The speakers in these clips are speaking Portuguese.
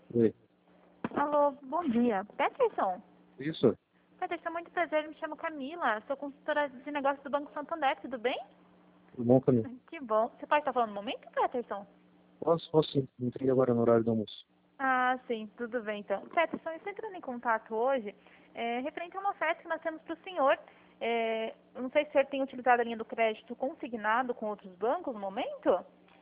Oi. Alô, bom dia. Peterson? Isso? Peterson, muito prazer, me chamo Camila, sou consultora de negócios do Banco Santander, tudo bem? Tudo bom, Camilo? Que bom. Você pode estar falando no momento, Peterson? Posso sim. Entrei agora no horário do almoço. Ah, sim, tudo bem então. Peterson, eu estou entrando em contato hoje referente a uma oferta que nós temos para o senhor. Eu não sei se o senhor tem utilizado a linha do crédito consignado com outros bancos no momento?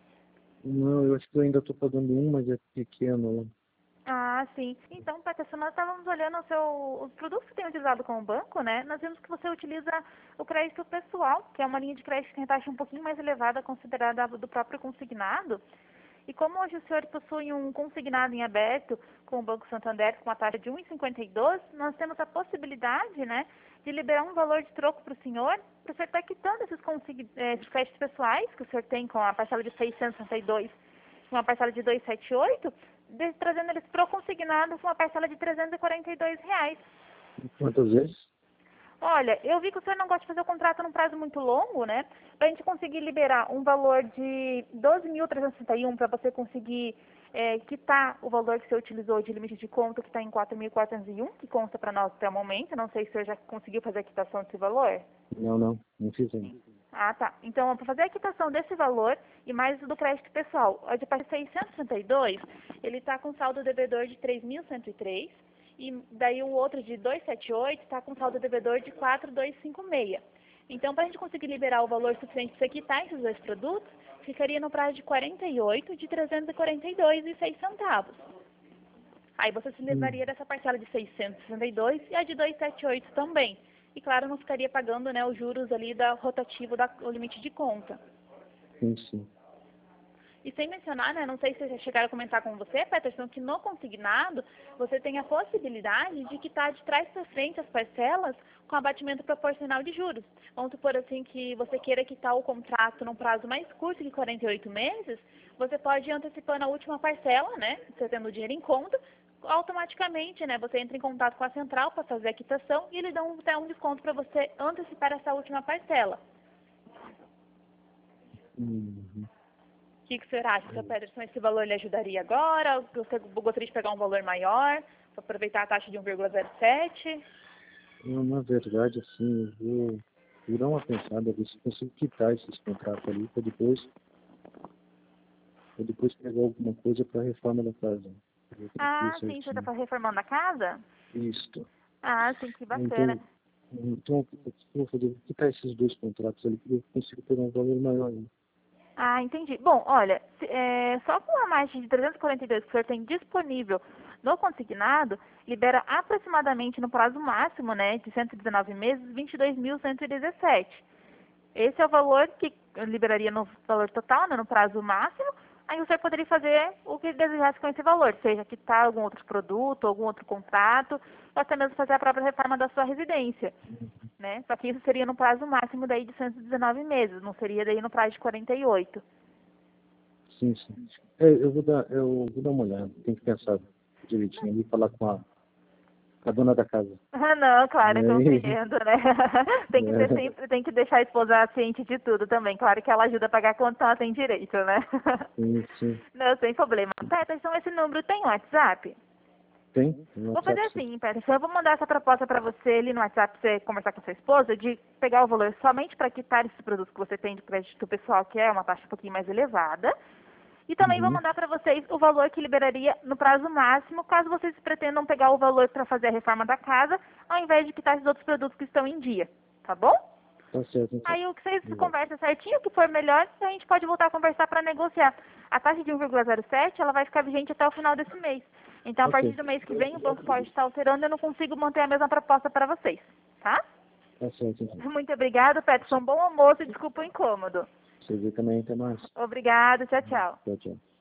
Não, eu acho que eu ainda estou pagando um, mas é pequeno, né? Ah, sim. Então, Peterson, nós estávamos olhando os produtos que tem utilizado com o banco, né? Nós vimos que você utiliza o crédito pessoal, que é uma linha de crédito que tem taxa um pouquinho mais elevada, considerada do próprio consignado. E como hoje o senhor possui um consignado em aberto com o Banco Santander com uma taxa de 1,52, nós temos a possibilidade, né, de liberar um valor de troco para o senhor, para o senhor estar quitando esses créditos pessoais que o senhor tem com a parcela de 662 uma parcela de 278, trazendo eles pro consignado com uma parcela de R$ 342. Quantas vezes? Olha, eu vi que o senhor não gosta de fazer o contrato num prazo muito longo, né? Para a gente conseguir liberar um valor de 12.361 para você conseguir quitar o valor que você utilizou de limite de conta, que está em 4.401, que consta para nós até o momento. Não sei se o senhor já conseguiu fazer a quitação desse valor. Não fiz ainda. Ah, tá. Então, para fazer a quitação desse valor e mais do crédito pessoal, o de parte 662, ele está com saldo devedor de 3.103 e daí o outro de 278 está com saldo devedor de 4.256. Então, para a gente conseguir liberar o valor suficiente para você quitar esses dois produtos, ficaria no prazo de 48 de 342,06 centavos. Aí você se livraria dessa parcela de 662 e a de 278 também. E claro, não ficaria pagando, né, os juros ali da rotativo o limite de conta. Sim. E sem mencionar, né, não sei se já chegaram a comentar com você, Peterson, que no consignado você tem a possibilidade de quitar de trás para frente as parcelas com abatimento proporcional de juros. Vamos supor assim que você queira quitar o contrato num prazo mais curto que 48 meses, você pode ir antecipando a última parcela, né, você tendo o dinheiro em conta, automaticamente, né, você entra em contato com a central para fazer a quitação e eles dão até um desconto para você antecipar essa última parcela. Uhum. O que o senhor acha, seu Peterson? Esse valor lhe ajudaria agora? Ou você gostaria de pegar um valor maior, para aproveitar a taxa de 1,07? Na verdade, assim, vou dar uma pensada, ver se consigo quitar esses contratos ali, pra depois pegar alguma coisa para a reforma da casa. Eu tranquilo Ah, sim, você certinho. está reformando a casa? Isto. Ah, sim, que bacana. Então, o que eu vou fazer? Vou quitar esses dois contratos ali, que eu consigo pegar um valor maior ainda. Ah, entendi. Bom, olha, só com a margem de 342 que o senhor tem disponível no consignado, libera aproximadamente no prazo máximo, né, de 119 meses, 22.117. Esse é o valor que eu liberaria no valor total, né, no prazo máximo. Aí o senhor poderia fazer o que desejasse com esse valor, seja quitar algum outro produto, algum outro contrato, ou até mesmo fazer a própria reforma da sua residência, né? Só que isso seria no prazo máximo daí de 119 meses, não seria daí no prazo de 48. Sim. Eu vou dar uma olhada, tem que pensar direitinho ali, falar com a dona da casa. Ah, não, claro, eu Aí, compreendo, né? Tem que ter sempre, tem que deixar a esposa ciente de tudo também. Claro que ela ajuda a pagar quanto ela tem direito, né? sim. Não, sem problema. Peterson, esse número tem WhatsApp? Tem no Vou fazer WhatsApp, sim. assim, Peterson, eu vou mandar essa proposta para você ali no WhatsApp, pra você conversar com sua esposa, de pegar o valor somente para quitar esse produto que você tem de crédito pessoal, que é uma taxa um pouquinho mais elevada. E também vou Uhum. mandar para vocês o valor que liberaria no prazo máximo, caso vocês pretendam pegar o valor para fazer a reforma da casa, ao invés de quitar esses outros produtos que estão em dia. Tá bom? Tá certo, então. Aí o que vocês Obrigado. conversam certinho, o que for melhor, a gente pode voltar a conversar para negociar. A taxa de 1,07, ela vai ficar vigente até o final desse mês. Então, a partir Ok, do mês que vem, o banco pode estar alterando e eu não consigo manter a mesma proposta para vocês. Tá? tá certo, então. Muito obrigada, Peterson. Bom almoço e desculpa o incômodo. Você vê também, até mais. Obrigada, tchau, tchau. Tchau.